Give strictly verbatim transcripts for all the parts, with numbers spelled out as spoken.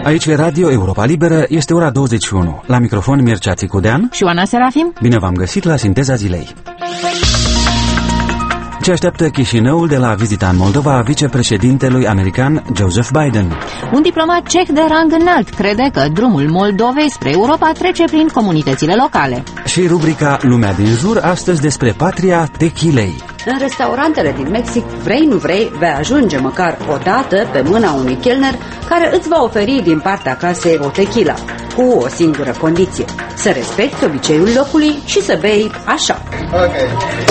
Aici e Radio Europa Liberă, este ora douăzeci și unu. La microfon Mircea Țicudean și Oana Serafim. Bine v-am găsit la Sinteza Zilei. Ce așteaptă Chișinăul de la vizita în Moldova a vicepreședintelui american Joseph Biden? Un diplomat ceh de rang înalt crede că drumul Moldovei spre Europa trece prin comunitățile locale. Și rubrica Lumea din jur, astăzi despre patria techilei. În restaurantele din Mexic, vrei nu vrei, vei ajunge măcar o dată pe mâna unui chelner care îți va oferi din partea casei o tequila, cu o singură condiție: să respecti obiceiul locului și să bei așa. Okay.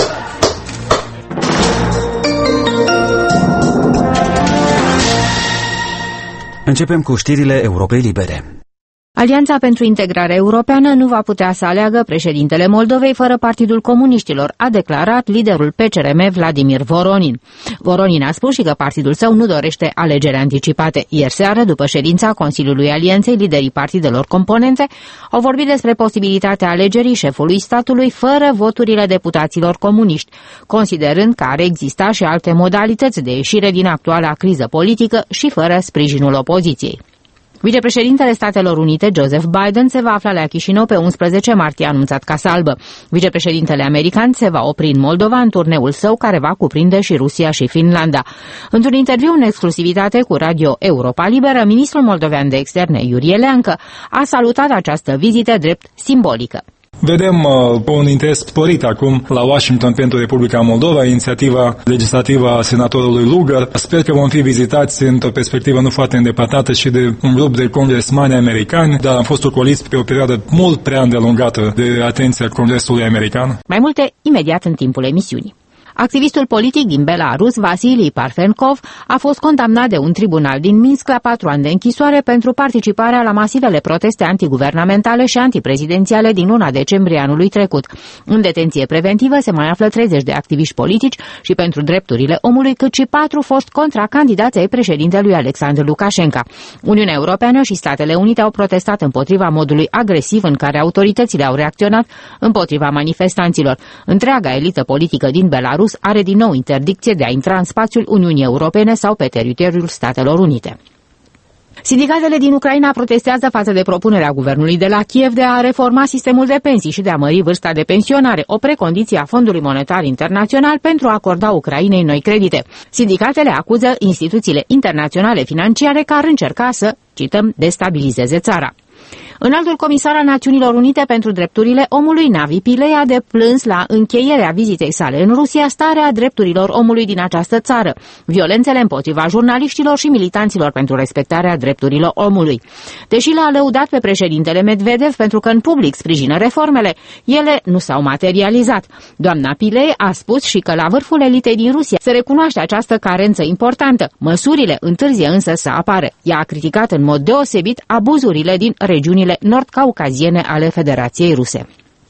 Începem cu știrile Europei Libere. Alianța pentru Integrare Europeană nu va putea să aleagă președintele Moldovei fără Partidul Comuniștilor, a declarat liderul P C R M Vladimir Voronin. Voronin a spus și că partidul său nu dorește alegeri anticipate. Ieri seară, după ședința Consiliului Alianței, liderii partidelor componente au vorbit despre posibilitatea alegerii șefului statului fără voturile deputaților comuniști, considerând că ar exista și alte modalități de ieșire din actuala criză politică și fără sprijinul opoziției. Vicepreședintele Statelor Unite, Joseph Biden, se va afla la Chișinău pe unsprezece martie, anunțat Casa Albă. Vicepreședintele american se va opri în Moldova în turneul său, care va cuprinde și Rusia și Finlanda. Într-un interviu în exclusivitate cu Radio Europa Liberă, ministrul moldovean de externe, Iurie Leancă, a salutat această vizită drept simbolică. Vedem uh, un interes sporit acum la Washington pentru Republica Moldova, inițiativa legislativă a senatorului Lugar. Sper că vom fi vizitați într-o perspectivă nu foarte îndepărtată și de un grup de congresmani americani, dar am fost ocoliți pe o perioadă mult prea îndelungată de atenția Congresului american. Mai multe imediat în timpul emisiunii. Activistul politic din Belarus, Vasily Parfenkov, a fost condamnat de un tribunal din Minsk la patru ani de închisoare pentru participarea la masivele proteste antiguvernamentale și antiprezidențiale din luna decembrie anului trecut. În detenție preventivă se mai află treizeci de activiști politici și pentru drepturile omului, cât și patru foști contracandidați ai președintelui Alexandru Lukashenko. Uniunea Europeană și Statele Unite au protestat împotriva modului agresiv în care autoritățile au reacționat împotriva manifestanților. Întreaga elită politică din Belarus are din nou interdicție de a intra în spațiul Uniunii Europene sau pe teritoriul Statelor Unite. Sindicatele din Ucraina protestează față de propunerea guvernului de la Kiev de a reforma sistemul de pensii și de a mări vârsta de pensionare, o precondiție a Fondului Monetar Internațional pentru a acorda Ucrainei noi credite. Sindicatele acuză instituțiile internaționale financiare că ar încerca să, cităm, destabilizeze țara. Înaltul comisar al Națiunilor Unite pentru Drepturile Omului, Navi Pillay, a deplâns la încheierea vizitei sale în Rusia starea drepturilor omului din această țară, violențele împotriva jurnaliștilor și militanților pentru respectarea drepturilor omului. Deși l-a lăudat pe președintele Medvedev pentru că în public sprijină reformele, ele nu s-au materializat. Doamna Pillay a spus și că la vârful elitei din Rusia se recunoaște această carență importantă. Măsurile întârzie însă să apară. Ea a criticat în mod deosebit abuzurile din regiunile nord-caucaziene ale Federației Ruse.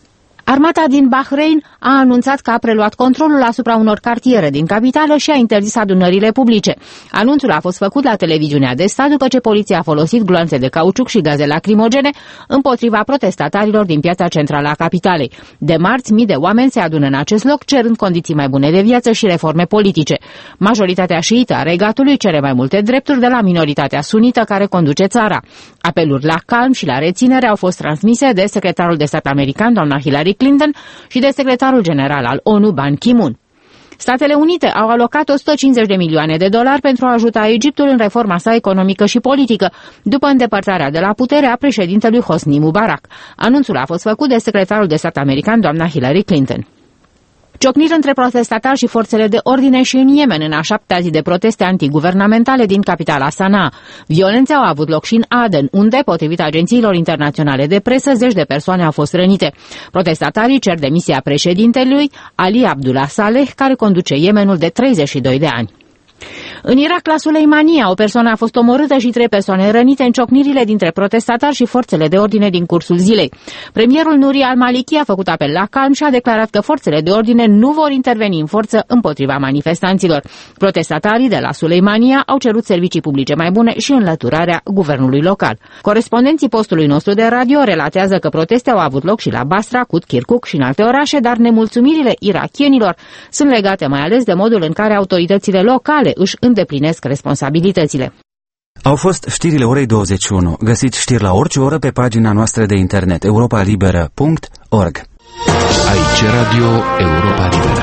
Armata din Bahrain a anunțat că a preluat controlul asupra unor cartiere din capitală și a interzis adunările publice. Anunțul a fost făcut la televiziunea de stat după ce poliția a folosit gloanțe de cauciuc și gaze lacrimogene împotriva protestatarilor din piața centrală a capitalei. De marți, mii de oameni se adună în acest loc cerând condiții mai bune de viață și reforme politice. Majoritatea șiită a regatului cere mai multe drepturi de la minoritatea sunită care conduce țara. Apeluri la calm și la reținere au fost transmise de secretarul de stat american, doamna Hillary Clinton, și de secretarul general al ONU, Ban Ki-moon. Statele Unite au alocat o sută cincizeci de milioane de dolari pentru a ajuta Egiptul în reforma sa economică și politică, după îndepărtarea de la putere a președintelui Hosni Mubarak. Anunțul a fost făcut de secretarul de stat american, doamna Hillary Clinton. Ciocniri între protestatari și forțele de ordine și în Yemen în a șaptea zi de proteste antiguvernamentale din capitala Sanaa. Violențe au avut loc și în Aden, unde, potrivit agențiilor internaționale de presă, zeci de persoane au fost rănite. Protestatarii cer demisia președintelui Ali Abdullah Saleh, care conduce Yemenul de treizeci și doi de ani. În Irak, la Suleimania, o persoană a fost omorâtă și trei persoane rănite în ciocnirile dintre protestatari și forțele de ordine din cursul zilei. Premierul Nuri al-Maliki a făcut apel la calm și a declarat că forțele de ordine nu vor interveni în forță împotriva manifestanților. Protestatarii de la Suleimania au cerut servicii publice mai bune și înlăturarea guvernului local. Corespondenții postului nostru de radio relatează că proteste au avut loc și la Basra, Kut, Kirkuk și în alte orașe, dar nemulțumirile irakienilor sunt legate mai ales de modul în care autoritățile locale își îndeplinesc responsabilitățile. Au fost știrile orei douăzeci și unu. Găsiți știri la orice oră pe pagina noastră de internet europa liberă punct org. Aici Radio Europa Liberă.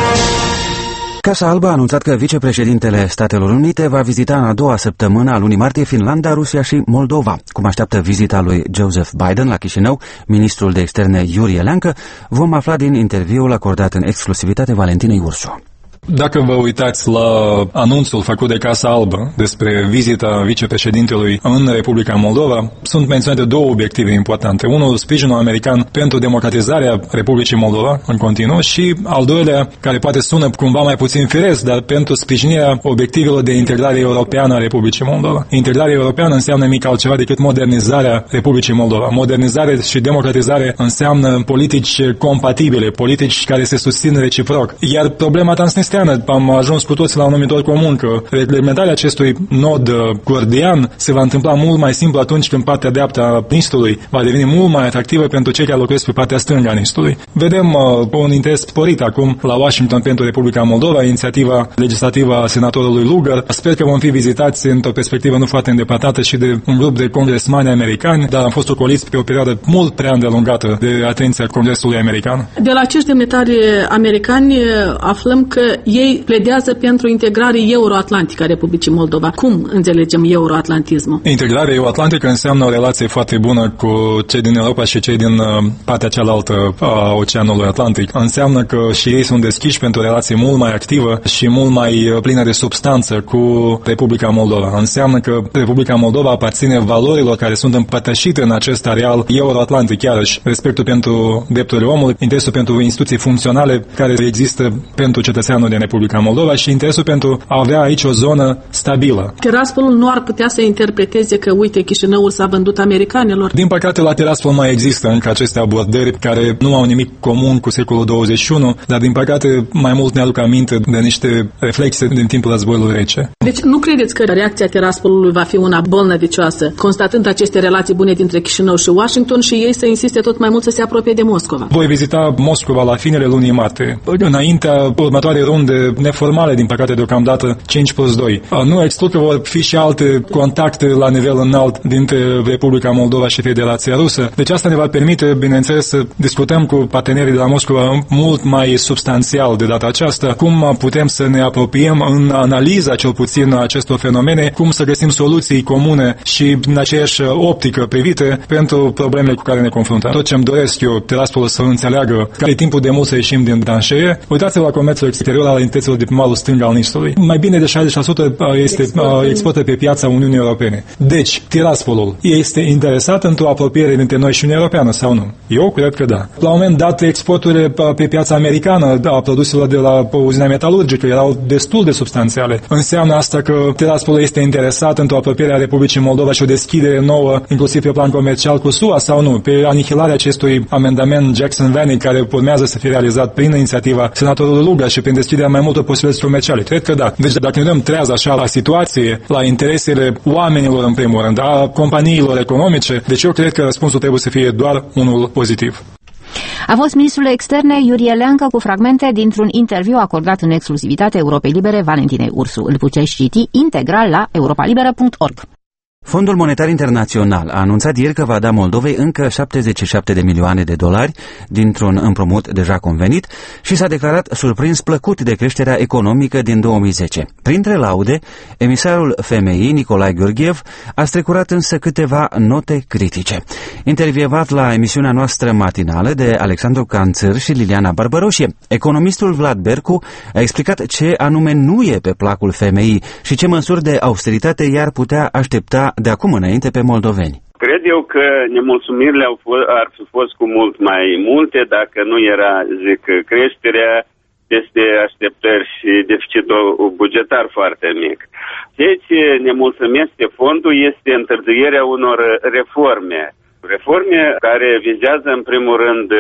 Casa Albă a anunțat că vicepreședintele Statelor Unite va vizita în a doua săptămână a lunii martie Finlanda, Rusia și Moldova. Cum așteaptă vizita lui Joseph Biden la Chișinău, ministrul de externe Iuri Eleancă, vom afla din interviul acordat în exclusivitate Valentinei Ursu. Dacă vă uitați la anunțul făcut de Casa Albă despre vizita vicepreședintelui în Republica Moldova, sunt menționate două obiective importante. Unul, sprijinul american pentru democratizarea Republicii Moldova în continuu și al doilea, care poate sună cumva mai puțin firesc, dar pentru sprijinirea obiectivelor de integrare europeană a Republicii Moldova. Integrarea europeană înseamnă nimic altceva decât modernizarea Republicii Moldova. Modernizare și democratizare înseamnă politici compatibile, politici care se susțin reciproc. Iar problema Transnistria, am ajuns cu toți la un numitor comun că reglementarea acestui nod gordian se va întâmpla mult mai simplu atunci când partea dreaptă a Nistului va deveni mult mai atractivă pentru cei care locuiesc pe partea stângă a Nistului. Vedem uh, un interes sporit acum la Washington pentru Republica Moldova, inițiativa legislativă a senatorului Lugar. Sper că vom fi vizitați într-o perspectivă nu foarte îndepărtată și de un grup de congresmani americani, dar am fost ocoliți pe o perioadă mult prea îndelungată de atenția Congresului american. De la acești demnitari americani aflăm că ei pledează pentru integrare euroatlantică a Republicii Moldova. Cum înțelegem euroatlantismul? Integrarea euroatlantică înseamnă o relație foarte bună cu cei din Europa și cei din partea cealaltă a Oceanului Atlantic. Înseamnă că și ei sunt deschiși pentru o relație mult mai activă și mult mai plină de substanță cu Republica Moldova. Înseamnă că Republica Moldova aparține valorilor care sunt împărtășite în acest areal euroatlantic, iarăși respectul pentru drepturile omului, interesul pentru instituții funcționale care există pentru cetățeanul din Republica Moldova și interesul pentru a avea aici o zonă stabilă. Tiraspolul nu ar putea să interpreteze că, uite, Chișinăul s-a vândut americanilor? Din păcate, la Tiraspol mai există încă aceste abordări care nu au nimic comun cu secolul douăzeci și unu, dar din păcate mai mult ne aduc aminte de niște reflexe din timpul războiului rece. Deci nu credeți că reacția Tiraspolului va fi una bolnăvicioasă, constatând aceste relații bune dintre Chișinău și Washington și ei să insiste tot mai mult să se apropie de Moscova? Voi vizita Moscova la finele lunii martie, înaintea următoarei runde neformale, din păcate, deocamdată cinci plus doi. Nu exclud că vor fi și alte contacte la nivel înalt dintre Republica Moldova și Federația Rusă. Deci asta ne va permite, bineînțeles, să discutăm cu partenerii de la Moscova mult mai substanțial de data aceasta, cum putem să ne apropiem în analiza, cel puțin, a acestor fenomene, cum să găsim soluții comune și în aceeași optică privite pentru problemele cu care ne confruntăm. Tot ce-mi doresc eu, Tiraspolul, să înțeleagă că e timpul de mult să ieșim din tranșee. Uitați-vă la comerțul exterior al entităților de pe malul stâng al Nistului. Mai bine de șaizeci la sută este exportă pe piața Uniunii Europene. Deci, Tiraspolul este interesat într-o apropiere dintre noi și Uniunea Europeană sau nu? Eu cred că da. La un moment dat, exporturile pe piața americană a produselor de la uzina metalurgică erau destul de substanțiale. Înseamnă asta că Tiraspolul este interesat într-o apropiere a Republicii Moldova și o deschidere nouă, inclusiv pe plan comercial cu S U A sau nu? Pe anihilarea acestui amendament Jackson-Vanik, care urmează să fie realizat prin inițiativa senatorului Lugar și prin deschiderea mai multor posibilități comerciale. Cred că da. Deci dacă ne dăm treaz așa la situație, la interesele oamenilor în primul rând, a companiilor economice, deci eu cred că răspunsul trebuie să fie doar unul pozitiv. A fost ministrul externe Iuri Eleancă cu fragmente dintr-un interviu acordat în exclusivitate Europei Libere Valentinei Ursu. Îl puteți citi integral la europa liberă punct org. Fondul Monetar Internațional a anunțat ieri că va da Moldovei încă șaptezeci și șapte de milioane de dolari dintr-un împrumut deja convenit și s-a declarat surprins plăcut de creșterea economică din două mii zece. Printre laude, emisarul F M I, Nicolae Gheorghev, a strecurat însă câteva note critice. Intervievat la emisiunea noastră matinală de Alexandru Canțăr și Liliana Barbăroșie, economistul Vlad Bercu a explicat ce anume nu e pe placul F M I și ce măsuri de austeritate i-ar putea aștepta de acum înainte pe moldoveni. Cred eu că nemulțumirile au fost, ar fi fost cu mult mai multe dacă nu era, zic, creșterea peste așteptări și deficitul bugetar foarte mic. Deci, nemulțumesc de fondul este întârzierea unor reforme. Reforme care vizează în primul rând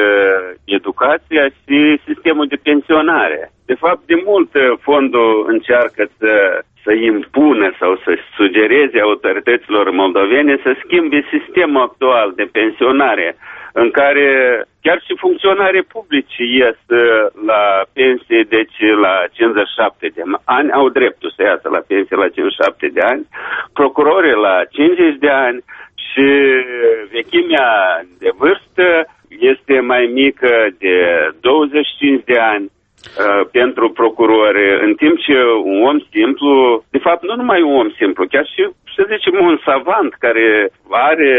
educația și sistemul de pensionare. De fapt, de mult fondul încearcă să să impună sau să sugereze autorităților moldovene să schimbe sistemul actual de pensionare în care chiar și funcționarii publici ies la pensie, deci la cincizeci și șapte de ani, au dreptul să iasă la pensie la cincizeci și șapte de ani, procurorii la cincizeci de ani și vechimea de vârstă este mai mică de douăzeci și cinci de ani uh, pentru procurori, în timp ce un om simplu, de fapt nu numai un om simplu, chiar și, să zicem, un savant care are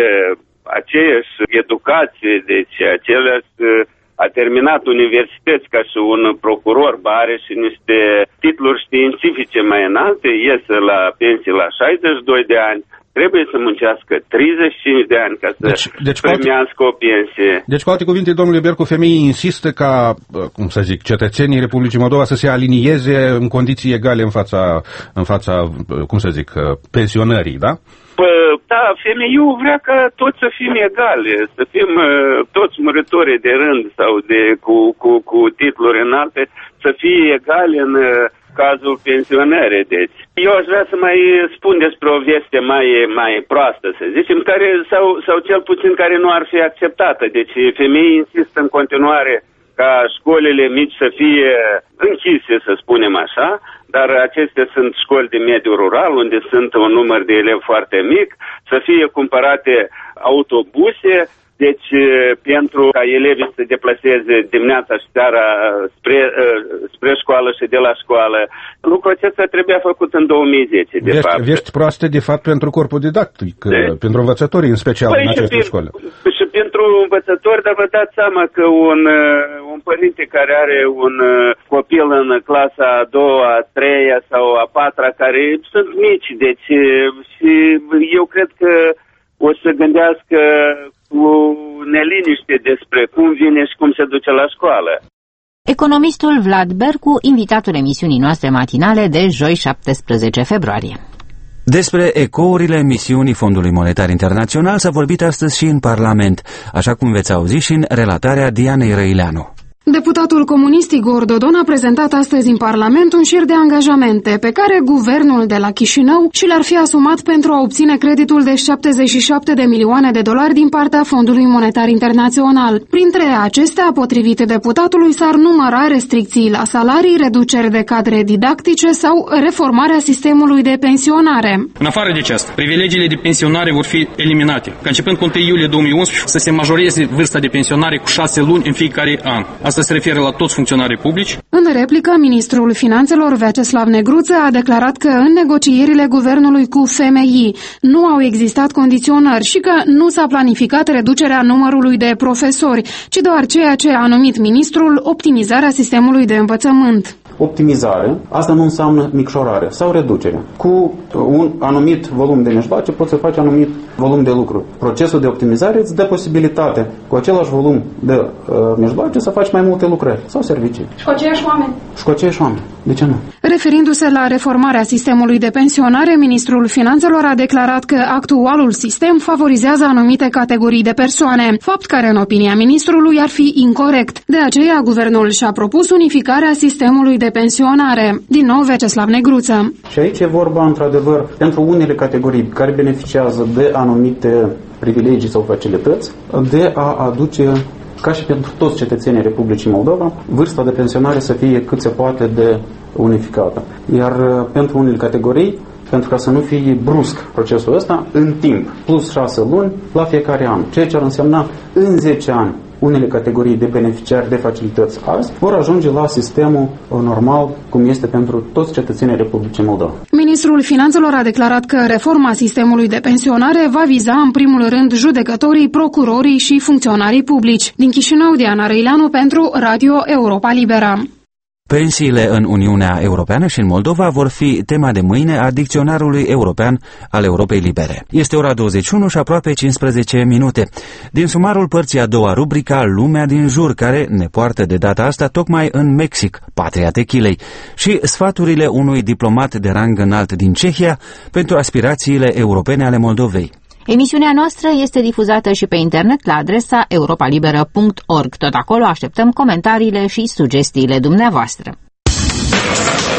aceeași educație, deci aceleași, a terminat universități ca și un procuror, are și niște titluri științifice mai înalte, iese la pensie la șaizeci și doi de ani, trebuie să muncească treizeci și cinci de ani ca să deci, deci, primească o pensie. Deci, cu alte cuvinte, domnule Bercu, femeii insistă ca, cum să zic, cetățenii Republicii Moldova să se alinieze în condiții egale în fața, în fața, cum să zic, pensionării, da? Păi, da, femeiul vrea ca toți să fim egale, să fim uh, toți muritori de rând sau de, cu, cu, cu titluri înalte, să fie egale în uh, cazul pensionării. Deci, eu aș vrea să mai spun despre o veste mai, mai proastă, să zicem, care, sau, sau cel puțin care nu ar fi acceptată. Deci, femeii insistă în continuare ca școlile mici să fie închise, să spunem așa, dar acestea sunt școli de mediu rural, unde sunt un număr de elevi foarte mic, să fie cumpărate autobuse, deci pentru ca elevii să se deplaseze dimineața și seara spre, spre școală și de la școală. Lucrul acesta trebuia făcut în două mii zece, de vești, fapt. Vești proaste, de fapt, pentru corpul didactic, de... pentru învățătorii, în special, păi în aceste școli. Și pentru învățători, dar vă dați seama că un, un părinte care are un copil în clasa a doua, a treia sau a patra, care sunt mici, deci și eu cred că o să gândească cu neliniște despre cum vine și cum se duce la școală. Economistul Vlad Bercu, invitatul emisiunii noastre matinale de joi șaptesprezece februarie. Despre ecourile misiunii Fondului Monetar Internațional s-a vorbit astăzi și în Parlament, așa cum veți auzi și în relatarea Dianei Răileanu. Deputatul comunist Igor Dodon a prezentat astăzi în Parlament un șir de angajamente pe care guvernul de la Chișinău și le-ar fi asumat pentru a obține creditul de șaptezeci și șapte de milioane de dolari din partea Fondului Monetar Internațional. Printre acestea, potrivit deputatului, s-ar număra restricții la salarii, reduceri de cadre didactice sau reformarea sistemului de pensionare. În afară de aceasta, privilegiile de pensionare vor fi eliminate, ca începând cu întâi iulie două mii unsprezece să se majoreze vârsta de pensionare cu șase luni în fiecare an. Asta se referă la toți funcționarii publici. În replică, ministrul finanțelor Vyacheslav Negruță a declarat că în negocierile guvernului cu F M I nu au existat condiționări și că nu s-a planificat reducerea numărului de profesori, ci doar ceea ce a numit ministrul optimizarea sistemului de învățământ. Optimizare, asta nu înseamnă micșorare sau reducere. Cu un anumit volum de mijloace poți să faci anumit volum de lucru. Procesul de optimizare îți dă posibilitate cu același volum de uh, mijloace să faci mai multe lucrări sau servicii. Și cu aceiași oameni. Și cu aceiași oameni. De ce nu? Referindu-se la reformarea sistemului de pensionare, ministrul finanțelor a declarat că actualul sistem favorizează anumite categorii de persoane, fapt care, în opinia ministrului, ar fi incorect. De aceea, guvernul și-a propus unificarea sistemului de pensionare. Din nou, Vyacheslav Negruță. Și aici e vorba, într-adevăr, pentru unele categorii care beneficiază de anumite privilegii sau facilități, de a aduce, ca și pentru toți cetățenii Republicii Moldova, vârsta de pensionare să fie cât se poate de unificată. Iar pentru unele categorii, pentru ca să nu fie brusc procesul ăsta, în timp, plus șase luni la fiecare an, ceea ce ar însemna în zece ani, unele categorii de beneficiari de facilități azi vor ajunge la sistemul normal, cum este pentru toți cetățenii Republicii Moldova. Ministrul Finanțelor a declarat că reforma sistemului de pensionare va viza în primul rând judecătorii, procurorii și funcționarii publici. Din Chișinău, Diana Răileanu pentru Radio Europa Liberă. Pensiile în Uniunea Europeană și în Moldova vor fi tema de mâine a Dicționarului European al Europei Libere. Este ora douăzeci și unu și aproape cincisprezece minute. Din sumarul părții a doua, rubrica Lumea din jur, care ne poartă de data asta tocmai în Mexic, patria techilei, și sfaturile unui diplomat de rang înalt din Cehia pentru aspirațiile europene ale Moldovei. Emisiunea noastră este difuzată și pe internet la adresa europalibera punct org. Tot acolo așteptăm comentariile și sugestiile dumneavoastră.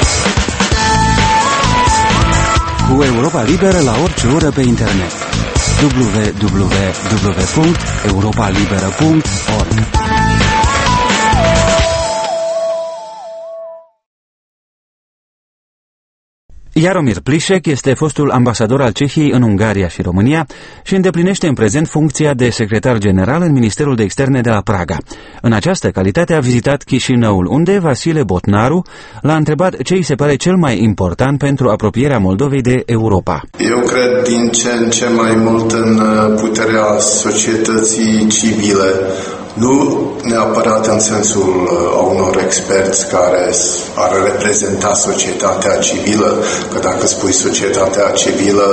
Cu Europa Liberă la orice oră pe internet. w w w punct europa liberă punct org. Jaromir Plišek este fostul ambasador al Cehiei în Ungaria și România și îndeplinește în prezent funcția de secretar general în Ministerul de Externe de la Praga. În această calitate a vizitat Chișinăul, unde Vasile Botnaru l-a întrebat ce îi se pare cel mai important pentru apropierea Moldovei de Europa. Eu cred din ce în ce mai mult în puterea societății civile, nu neapărat în sensul a unor experți care ar reprezenta societatea civilă, că dacă spui societatea civilă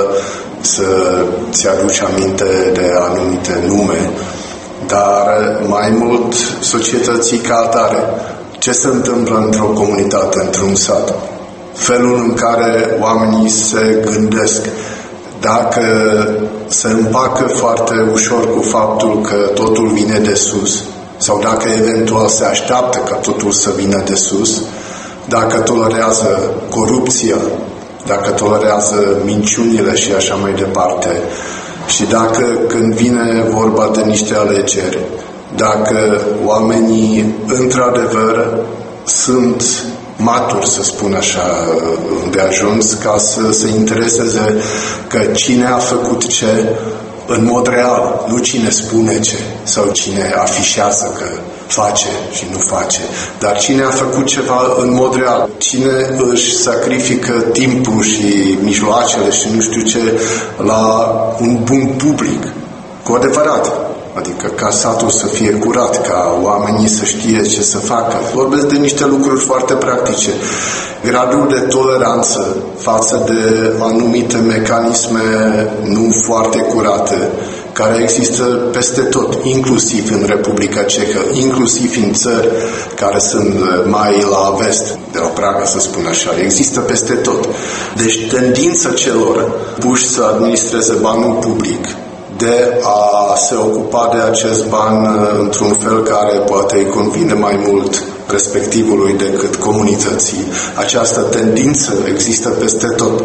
să-ți aduci aminte de anumite nume, dar mai mult societății ca atare. Ce se întâmplă într-o comunitate, într-un sat? Felul în care oamenii se gândesc, dacă se împacă foarte ușor cu faptul că totul vine de sus, sau dacă eventual se așteaptă ca totul să vină de sus, dacă tolerează corupția, dacă tolerează minciunile și așa mai departe, și dacă când vine vorba de niște alegeri, dacă oamenii într-adevăr sunt maturi, să spun așa, de ajuns ca să se intereseze că cine a făcut ce în mod real, nu cine spune ce sau cine afișează că face și nu face, dar cine a făcut ceva în mod real, cine își sacrifică timpul și mijloacele și nu știu ce la un bun public, cu adevărat. Adică ca satul să fie curat, ca oamenii să știe ce să facă. Vorbesc de niște lucruri foarte practice. Gradul de toleranță față de anumite mecanisme nu foarte curate, care există peste tot, inclusiv în Republica Cehă, inclusiv în țări care sunt mai la vest, de la Praga, să spun așa, există peste tot. Deci tendința celor puși să administreze banul public, de a se ocupa de acest ban într-un fel care poate îi convine mai mult respectivului decât comunității. Această tendință există peste tot.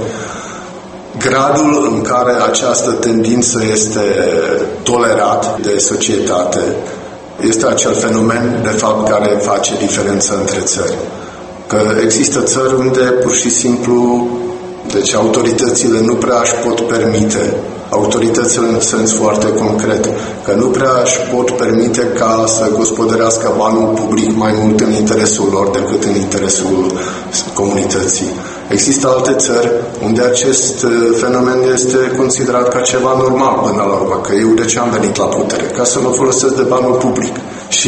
Gradul în care această tendință este tolerat de societate este acel fenomen, de fapt, care face diferența între țări. Că există țări unde pur și simplu, deci autoritățile nu prea își pot permite, autoritățile în sens foarte concret, că nu prea își pot permite ca să gospodărească banul public mai mult în interesul lor decât în interesul comunității. Există alte țări unde acest fenomen este considerat ca ceva normal până la urmă, că eu de ce am venit la putere? Ca să mă folosesc de banul public. Și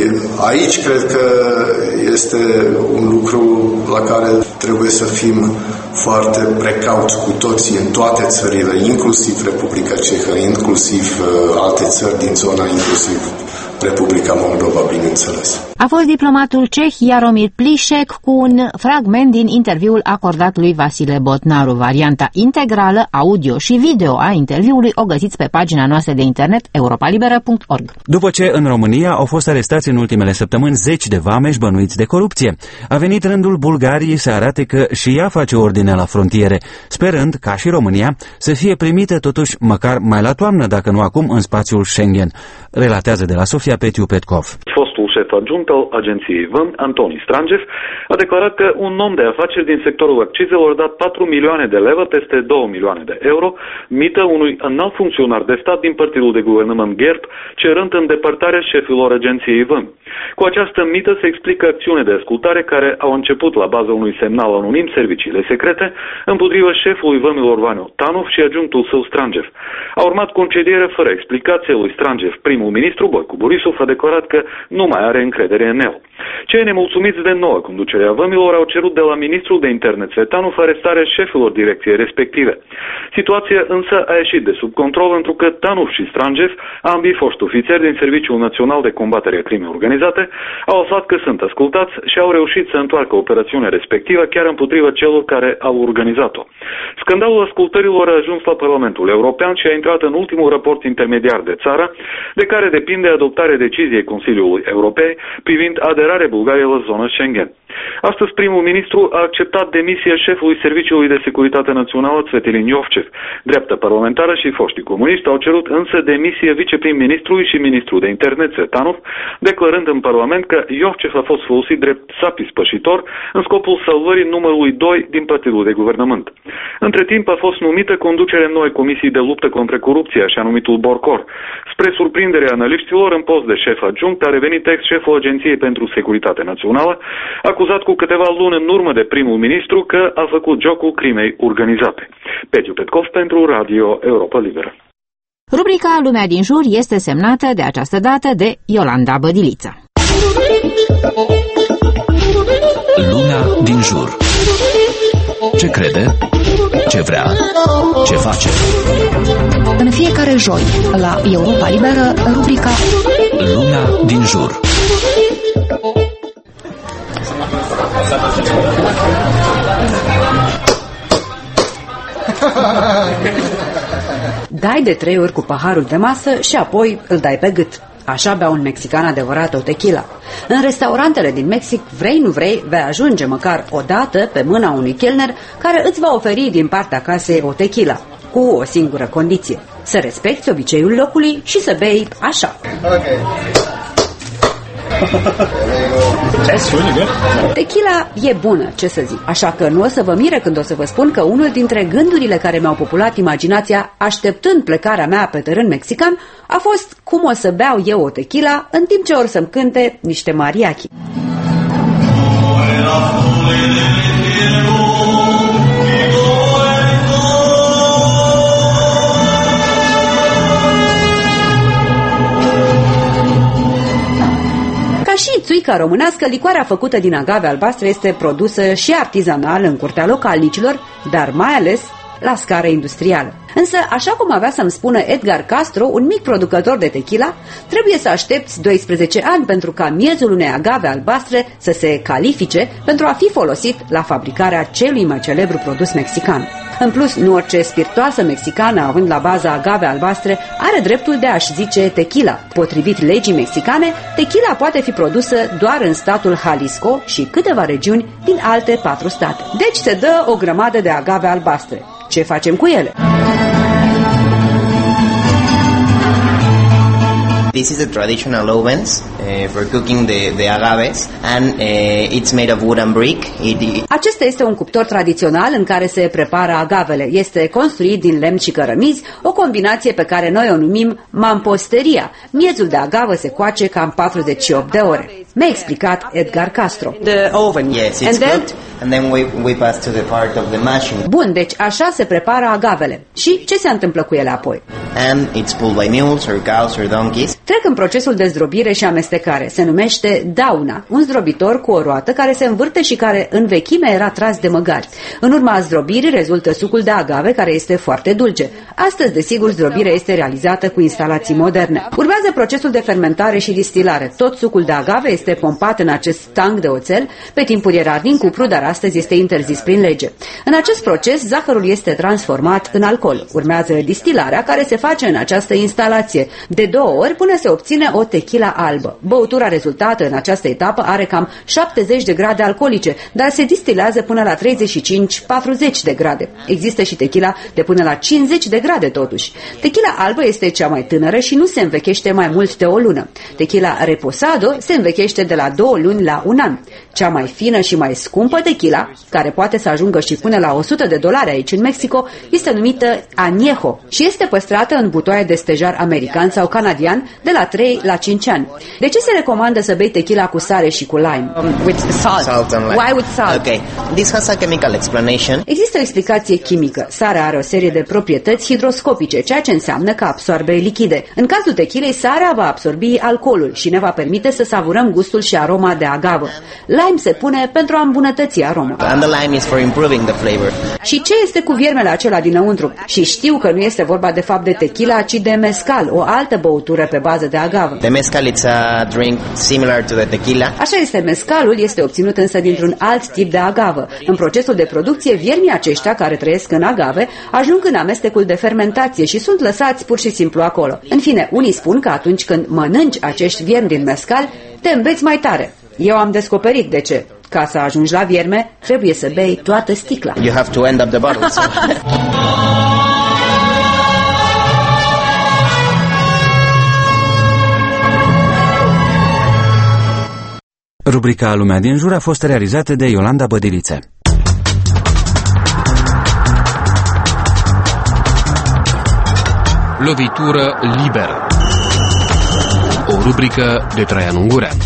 aici cred că este un lucru la care trebuie să fim foarte precauți cu toții în toate țările, inclusiv Republica Cehă, inclusiv alte țări din zona, inclusiv Republica Moldova, bineînțeles. A fost diplomatul ceh Jaromir Plišek cu un fragment din interviul acordat lui Vasile Botnaru. Varianta integrală, audio și video a interviului o găsiți pe pagina noastră de internet europa liberă punct org. După ce în România au fost arestați în ultimele săptămâni zeci de vameși bănuiți de corupție, a venit rândul Bulgariei să arate că și ea face ordine la frontiere, sperând, ca și România, să fie primită totuși măcar mai la toamnă, dacă nu acum, în spațiul Schengen. Relatează de la Sofia Petiu Petkov. Fostul șef adjunct al agenției Văm, Antoni Strangev, a declarat că un om de afaceri din sectorul accizelor a dat patru milioane de leve, peste două milioane de euro, mită unui înalt funcționar de stat din partidul de guvernământ GERB, cerând îndepărtarea șefilor agenției Văm. Cu această mită se explică acțiune de ascultare care au început la baza unui semnal anonim serviciile secrete împotriva șefului Vămilor Vaniu Tanov și adjunctul său Strangev. A urmat concediere fără explicație lui Strangev. Primul ministru Boicu Borisov a declarat că nu mai are încredere în el. Cei nemulțumiți de noua conducere a Vămilor au cerut de la ministrul de interne Țvetanov arestarea șefilor direcției respective. Situația însă a ieșit de sub control întrucât Tanov și Strangev, ambii foști ofițeri din Serviciul Național de Combatere a Crimei Organizate, au aflat că sunt ascultați și au reușit să întoarcă operațiunea respectivă chiar împotriva celor care au organizat-o. Scandalul ascultărilor a ajuns la Parlamentul European și a intrat în ultimul raport intermediar de țară, de care depinde adoptarea deciziei Consiliului Europei privind aderarea Bulgariei la zona Schengen. Astăzi primul ministru a acceptat demisia șefului Serviciului de Securitate Națională Tsvetelin Iovcev. Dreapta parlamentară și foștii comuniști au cerut însă demisie viceprim-ministrului și ministrul de interne Tsvetanov, declarând în Parlament că Iovcev a fost folosit drept sapi spășitor în scopul salvării numărului doi din partidul de guvernământ. Între timp a fost numită conducerea noi comisii de luptă contra corupție, așa numitul Borcor. Spre surprinderea analiștilor, în post de șef adjunct a revenit ex-șeful Agenției pentru Securitate Națională, acuzat cu câteva luni în urmă de primul ministru că a făcut jocul crimei organizate. Petiu Petkov pentru Radio Europa Liberă. Rubrica Lumea din jur este semnată de această dată de Iolanda Bădiliță. Lumea din jur. Ce crede? Ce vrea? Ce face? În fiecare joi, la Europa Liberă, rubrica Lumea din jur. Dai de trei ori cu paharul de masă și apoi îl dai pe gât. Așa bea un mexican adevărat o tequila. În restaurantele din Mexic, vrei nu vrei, vei ajunge măcar o dată pe mâna unui chelner care îți va oferi din partea casei o tequila, cu o singură condiție: să respecti obiceiul locului și să bei așa. Okay. Tequila e bună, ce să zic, așa că nu o să vă mire când o să vă spun că unul dintre gândurile care mi-au populat imaginația așteptând plecarea mea pe teren mexican a fost cum o să beau eu o tequila în timp ce or să-mi cânte niște mariachi. Și țuica românească, licoarea făcută din agave albastră este produsă și artizanal în curtea localnicilor, dar mai ales la scară industrială. Însă, așa cum avea să-mi spună Edgar Castro, un mic producător de tequila, trebuie să aștepți doisprezece ani pentru ca miezul unei agave albastre să se califice pentru a fi folosit la fabricarea celui mai celebru produs mexican. În plus, nu orice spiritoasă mexicană, având la bază agave albastre, are dreptul de a-și zice tequila. Potrivit legii mexicane, tequila poate fi produsă doar în statul Jalisco și câteva regiuni din alte patru state. Deci se dă o grămadă de agave albastre. Ce facem cu ele? This is a traditional ovens uh, for cooking the, the agaves and uh, it's made of wood and brick. It, Acesta este un cuptor tradițional în care se prepară agavele. Este construit din lemn și cărămizi, o combinație pe care noi o numim mamposteria. Miezul de agavă se coace cam patruzeci și opt de ore. Mi-a explicat Edgar Castro. The oven. Yes, it's and then, cooked and then we, we pass to the part of the mashing. Bun, deci așa se prepară agavele. Și ce se întâmplă cu ele apoi? And it's pulled by mules or cows or donkeys. Trec în procesul de zdrobire și amestecare. Se numește dauna, un zdrobitor cu o roată care se învârte și care în vechime era tras de măgari. În urma zdrobirii rezultă sucul de agave, care este foarte dulce. Astăzi, desigur, zdrobirea este realizată cu instalații moderne. Urmează procesul de fermentare și distilare. Tot sucul de agave este pompat în acest tank de oțel. Pe timpuri era din cupru, dar astăzi este interzis prin lege. În acest proces, zahărul este transformat în alcool. Urmează distilarea, care se face în această instalație de două ori până se obține o tequila albă. Băutura rezultată în această etapă are cam șaptezeci de grade alcoolice, dar se distilează până la treizeci și cinci patruzeci de grade. Există și tequila de până la cincizeci de grade totuși. Tequila albă este cea mai tânără și nu se învechește mai mult de o lună. Tequila reposado se învechește de la două luni la un an. Cea mai fină și mai scumpă tequila, care poate să ajungă și până la o sută de dolari aici în Mexico, este numită añejo și este păstrată în butoaie de stejar american sau canadian de la trei la cinci ani. De ce se recomandă să bei tequila cu sare și cu lime? Um, with salt. Salt and lime. Why with salt? Okay. This has a chemical explanation. Există o explicație chimică. Sarea are o serie de proprietăți hidroscopice, ceea ce înseamnă că absorbe lichide. În cazul tequilei, sarea va absorbi alcoolul și ne va permite să savurăm gustul și aroma de agavă. Lime se pune pentru a îmbunătăți aroma. And the lime is for improving the flavor. Și ce este cu viermele acela dinăuntru? Și știu că nu este vorba de fapt de tequila, ci de mezcal, o altă băutură pe bază de agavă. The mezcal it's a drink similar to the tequila. Așa este, mezcalul este obținut însă dintr-un alt tip de agavă. În procesul de producție, viermii aceștia care trăiesc în agave ajung în amestecul de fermentație și sunt lăsați pur și simplu acolo. În fine, unii spun că atunci când mănânci acești viermi din mezcal, te îmbeți mai tare. Eu am descoperit de ce. Ca să ajungi la vierme, trebuie să bei toată sticla. You have to end up the bottle. So. Rubrica Lumea din Jur a fost realizată de Iolanda Bădilițe. Lovitură liberă. O rubrică de Traian Ungurean.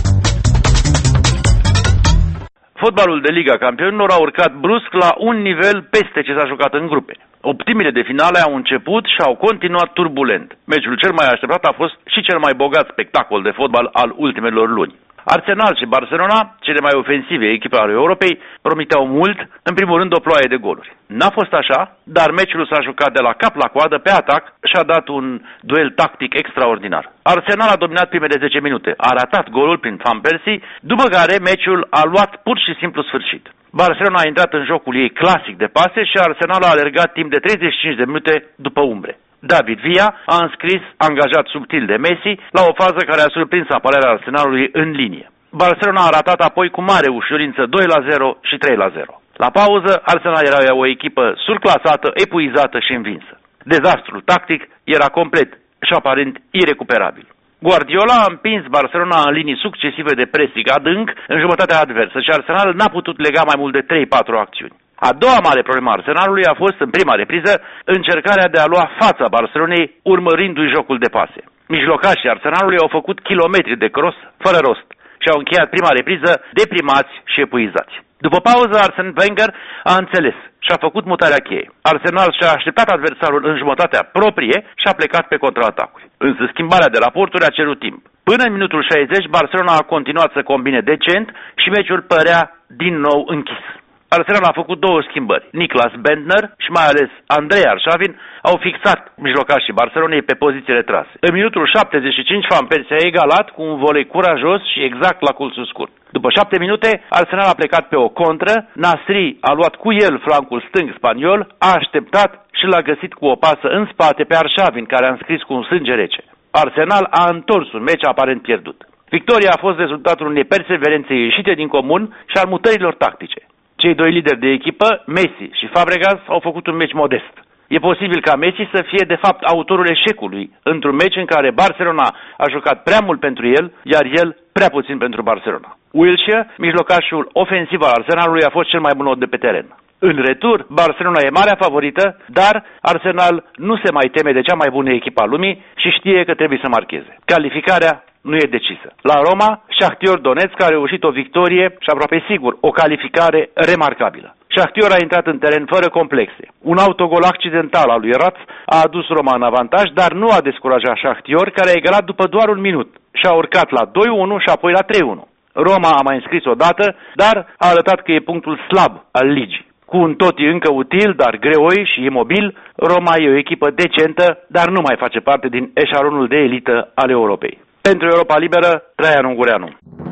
Fotbalul de Liga Campionilor a urcat brusc la un nivel peste ce s-a jucat în grupe. Optimile de finale au început și au continuat turbulent. Meciul cel mai așteptat a fost și cel mai bogat spectacol de fotbal al ultimelor luni. Arsenal și Barcelona, cele mai ofensive echipe ale Europei, promiteau mult, în primul rând o ploaie de goluri. N-a fost așa, dar meciul s-a jucat de la cap la coadă pe atac și a dat un duel tactic extraordinar. Arsenal a dominat primele zece minute, a ratat golul prin Van Persie, după care meciul a luat pur și simplu sfârșit. Barcelona a intrat în jocul ei clasic de pase și Arsenal a alergat timp de treizeci și cinci de minute după umbre. David Villa a înscris, angajat subtil de Messi, la o fază care a surprins apărarea Arsenalului în linie. Barcelona a ratat apoi cu mare ușurință doi la zero și trei la zero. La pauză, Arsenal era o echipă surclasată, epuizată și învinsă. Dezastrul tactic era complet și aparent irecuperabil. Guardiola a împins Barcelona în linii succesive de pressing adânc în jumătatea adversă și Arsenal n-a putut lega mai mult de trei patru acțiuni. A doua mare problemă a Arsenalului a fost, în prima repriză, încercarea de a lua fața Barcelonei urmărindu-i jocul de pase. Mijlocașii Arsenalului au făcut kilometri de cross fără rost și au încheiat prima repriză deprimați și epuizați. După pauză, Arsene Wenger a înțeles și a făcut mutarea cheie. Arsenal și-a așteptat adversarul în jumătatea proprie și a plecat pe contraatacuri. Însă schimbarea de raporturi a cerut timp. Până în minutul șaizeci, Barcelona a continuat să combine decent și meciul părea din nou închis. Arsenal a făcut două schimbări. Niklas Bendtner și mai ales Andrei Arshavin au fixat mijlocașii Barcelonei pe poziții retrase. În minutul șaptezeci și cinci, Van Persie a egalat cu un volei curajos și exact la colțul scurt. După șapte minute, Arsenal a plecat pe o contră, Nasri a luat cu el flancul stâng spaniol, a așteptat și l-a găsit cu o pasă în spate pe Arshavin, care a înscris cu un sânge rece. Arsenal a întors un meci aparent pierdut. Victoria a fost rezultatul unei perseverențe ieșite din comun și al mutărilor tactice. Cei doi lideri de echipă, Messi și Fabregas, au făcut un meci modest. E posibil ca Messi să fie de fapt autorul eșecului într-un meci în care Barcelona a jucat prea mult pentru el, iar el prea puțin pentru Barcelona. Wilshere, mijlocașul ofensiv al Arsenalului, a fost cel mai bun om de pe teren. În retur, Barcelona e marea favorită, dar Arsenal nu se mai teme de cea mai bună echipă a lumii și știe că trebuie să marcheze. Calificarea nu e decisă. La Roma, Shakhtar Donetsk a reușit o victorie și aproape sigur o calificare remarcabilă. Shakhtar a intrat în teren fără complexe. Un autogol accidental al lui Ratz a adus Roma în avantaj, dar nu a descurajat Shakhtar, care a egalat după doar un minut și a urcat la doi unu și apoi la trei unu. Roma a mai înscris o dată, dar a arătat că e punctul slab al ligii. Cu un Totti încă util, dar greoi și imobil, Roma e o echipă decentă, dar nu mai face parte din eșalonul de elită al Europei. Pentru Europa Liberă, Traian Ungureanu.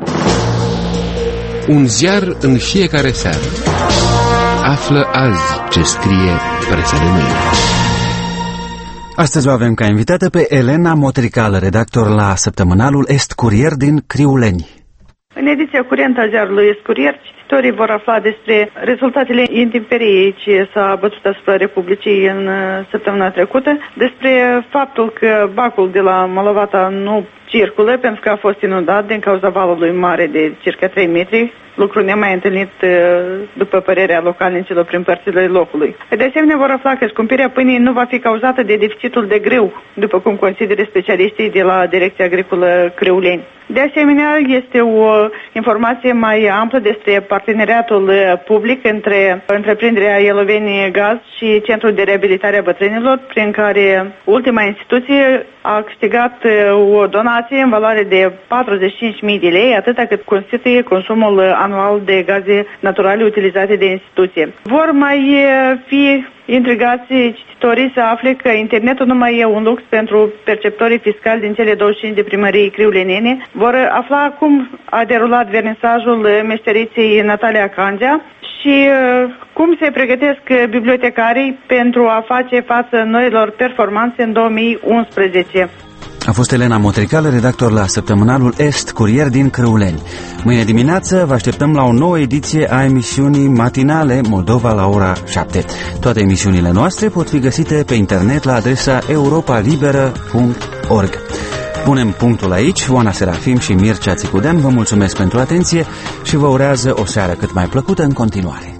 Un ziar în fiecare seară. Află azi ce scrie presa de mâine. Astăzi o avem ca invitată pe Elena Motricală, redactor la săptămânalul Est Curier din Criuleni. În ediția curentă a ziarului Est Curier, cititorii vor afla despre rezultatele intemperiei ce s-a bătut asupra Republicii în săptămâna trecută, despre faptul că bacul de la Malovata nu circulă pentru că a fost inundat din cauza valului mare de circa trei metri, lucru nemai întâlnit după părerea localnicilor prin părțile locului. De asemenea, vor afla că scumpirea pâinii nu va fi cauzată de deficitul de grâu, după cum consideră specialiștii de la Direcția Agricolă Criuleni. De asemenea, este o informație mai amplă despre parteneriatul public între întreprinderea Eloveni Gaz și Centrul de Reabilitare a Bătrânilor, prin care ultima instituție a câștigat o donație în valoare de patruzeci și cinci mii de lei, atâta cât constituie consumul anual de gaze naturale utilizate de instituție. Vor mai fi intrigați cititorii să afle că internetul nu mai e un lux pentru perceptorii fiscali din cele douăzeci și cinci de primării criulenene. Vor afla cum a derulat vernisajul meșteriței Natalia Cangea și cum se pregătesc bibliotecarii pentru a face față noilor performanțe în două mii unsprezece. A fost Elena Motricală, redactor la săptămânalul Est, curier din Crăuleni. Mâine dimineață vă așteptăm la o nouă ediție a emisiunii matinale Moldova la ora șapte. Toate emisiunile noastre pot fi găsite pe internet la adresa europa liberă punct org. Punem punctul aici. Oana Serafim și Mircea Țicudean vă mulțumesc pentru atenție și vă urează o seară cât mai plăcută în continuare.